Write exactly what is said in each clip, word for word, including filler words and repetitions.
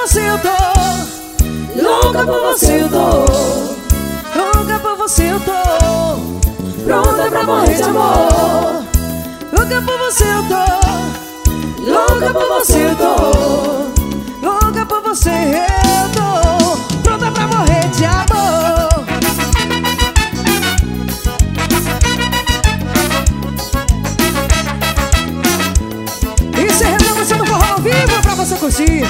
você eu tô, louca por você eu tô, louca por você eu tô, pronta pra morrer de amor. Louca por você eu tô, louca por você eu tô, louca por você eu tô, pronta pra morrer de amor. Encerrando você no forró ao vivo pra você curtir.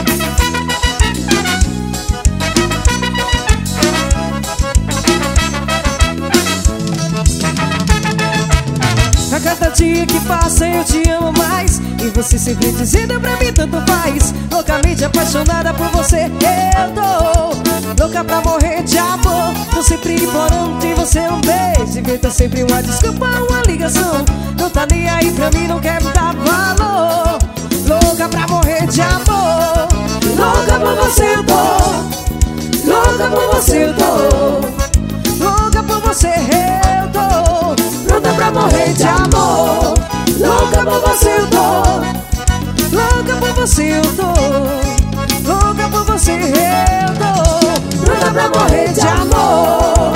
A cada dia que passa eu te amo mais, e você sempre dizendo pra mim tanto faz. Loucamente apaixonada por você eu tô, louca pra morrer de amor. Tô sempre implorando de você um beijo, inventa sempre uma desculpa, uma ligação. Não tá nem aí pra mim, não quer me dar valor. Louca pra morrer de amor. Louca por você eu tô, louca por você eu tô, louca por você eu tô, pronta pra morrer de amor. Louca por você eu tô, louca por você eu tô, louca por você eu tô, pronta pra morrer de amor.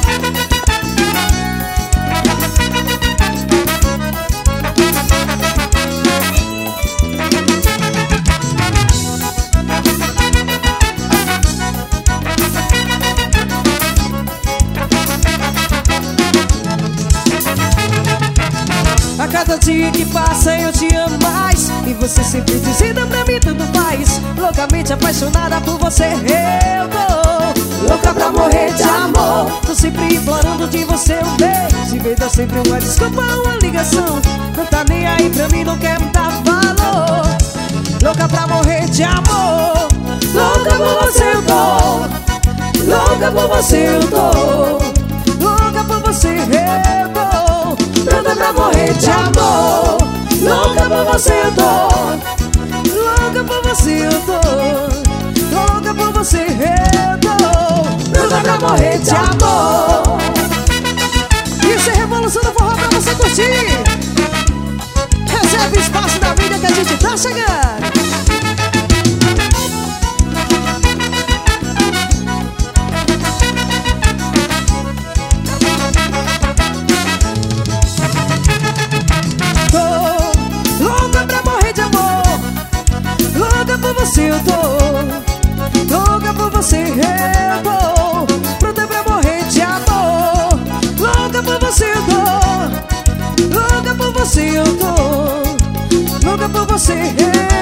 A cada dia que passa eu te amo mais, e você sempre dizendo pra mim tanto faz. Loucamente apaixonada por você eu tô, louca pra morrer de amor. Tô sempre implorando de você um beijo, inventa sempre uma desculpa, uma ligação. Não tá nem aí pra mim, não quer me dar valor. Louca pra morrer de amor. Louca por você eu tô, louca por você eu tô, louca por você eu tô, pronta pra morrer de amor. Louca por você eu tô, louca por você eu tô, louca por você eu tô, pronta pra morrer de amor. Isso é revolução do forró pra você curtir. Reserve espaço na vida que a gente tá chegando. Louca por você eu tô, louca por você eu tô, pronta pra morrer de amor. Louca por você eu tô, louca por você eu tô, louca por você eu tô.